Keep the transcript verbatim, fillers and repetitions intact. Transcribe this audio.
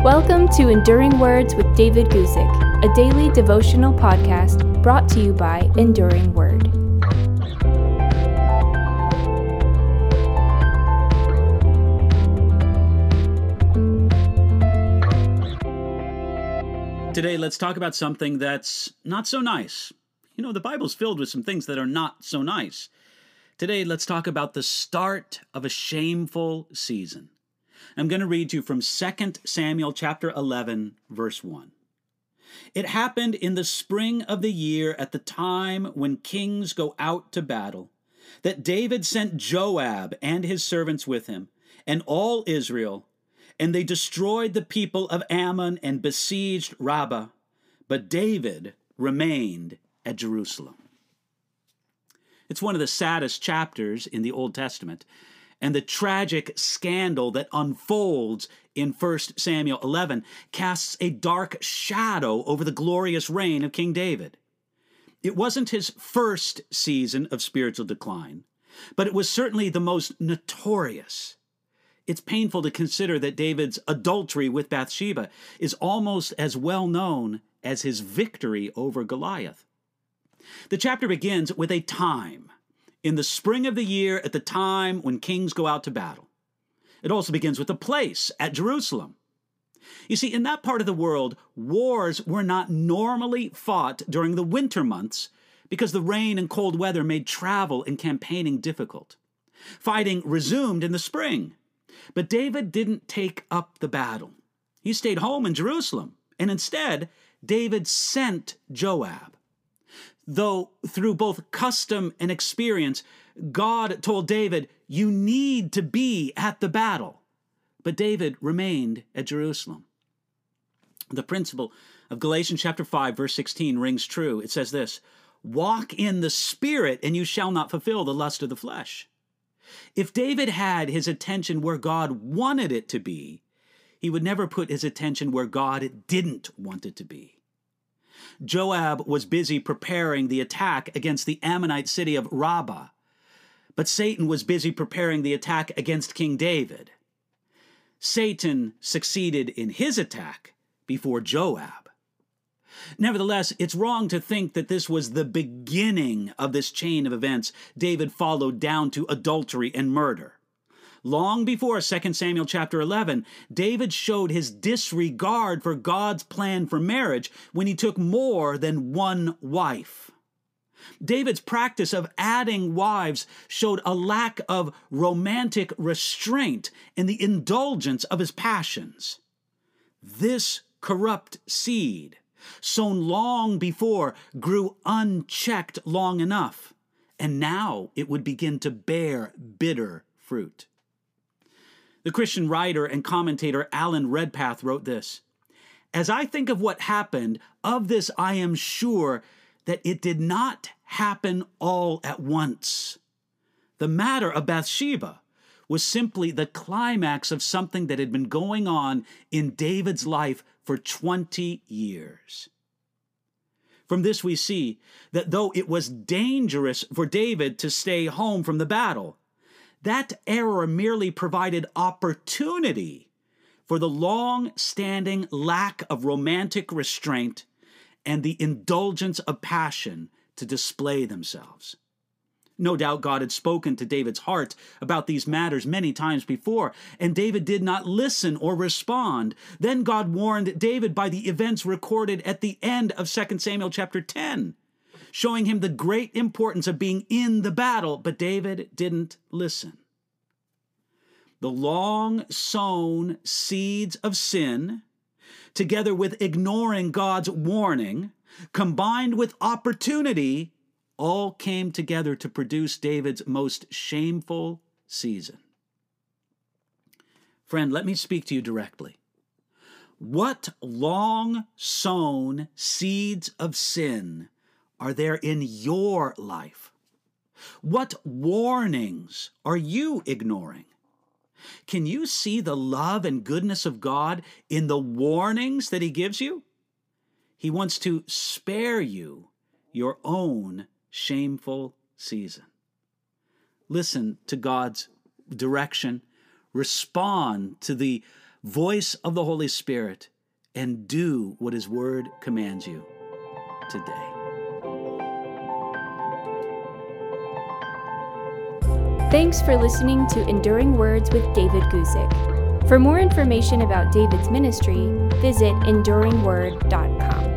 Welcome to Enduring Words with David Guzik, a daily devotional podcast brought to you by Enduring Word. Today, let's talk about something that's not so nice. You know, the Bible's filled with some things that are not so nice. Today, let's talk about the start of a shameful season. I'm going to read to you from Second Samuel chapter eleven, verse one. It happened in the spring of the year at the time when kings go out to battle, that David sent Joab and his servants with him, and all Israel, and they destroyed the people of Ammon and besieged Rabbah, but David remained at Jerusalem. It's one of the saddest chapters in the Old Testament, and the tragic scandal that unfolds in First Samuel eleven casts a dark shadow over the glorious reign of King David. It wasn't his first season of spiritual decline, but it was certainly the most notorious. It's painful to consider that David's adultery with Bathsheba is almost as well known as his victory over Goliath. The chapter begins with a time, in the spring of the year at the time when kings go out to battle. It also begins with a place, at Jerusalem. You see, in that part of the world, wars were not normally fought during the winter months because the rain and cold weather made travel and campaigning difficult. Fighting resumed in the spring. But David didn't take up the battle. He stayed home in Jerusalem, and instead, David sent Joab. Though through both custom and experience, God told David, you need to be at the battle. But David remained at Jerusalem. The principle of Galatians chapter five, verse sixteen rings true. It says this, walk in the Spirit, and you shall not fulfill the lust of the flesh. If David had his attention where God wanted it to be, he would never put his attention where God didn't want it to be. Joab was busy preparing the attack against the Ammonite city of Rabbah, but Satan was busy preparing the attack against King David. Satan succeeded in his attack before Joab. Nevertheless, it's wrong to think that this was the beginning of this chain of events David followed down to adultery and murder. Long before Second Samuel chapter eleven, David showed his disregard for God's plan for marriage when he took more than one wife. David's practice of adding wives showed a lack of romantic restraint in the indulgence of his passions. This corrupt seed, sown long before, grew unchecked long enough, and now it would begin to bear bitter fruit. The Christian writer and commentator Alan Redpath wrote this, as I think of what happened, of this I am sure that it did not happen all at once. The matter of Bathsheba was simply the climax of something that had been going on in David's life for twenty years. From this we see that though it was dangerous for David to stay home from the battle, that error merely provided opportunity for the long-standing lack of romantic restraint and the indulgence of passion to display themselves. No doubt God had spoken to David's heart about these matters many times before, and David did not listen or respond. Then God warned David by the events recorded at the end of Second Samuel chapter ten, showing him the great importance of being in the battle, but David didn't listen. The long-sown seeds of sin, together with ignoring God's warning, combined with opportunity, all came together to produce David's most shameful season. Friend, let me speak to you directly. What long-sown seeds of sin are there in your life? What warnings are you ignoring? Can you see the love and goodness of God in the warnings that He gives you? He wants to spare you your own shameful season. Listen to God's direction. Respond to the voice of the Holy Spirit, and do what His Word commands you today. Thanks for listening to Enduring Words with David Guzik. For more information about David's ministry, visit enduring word dot com.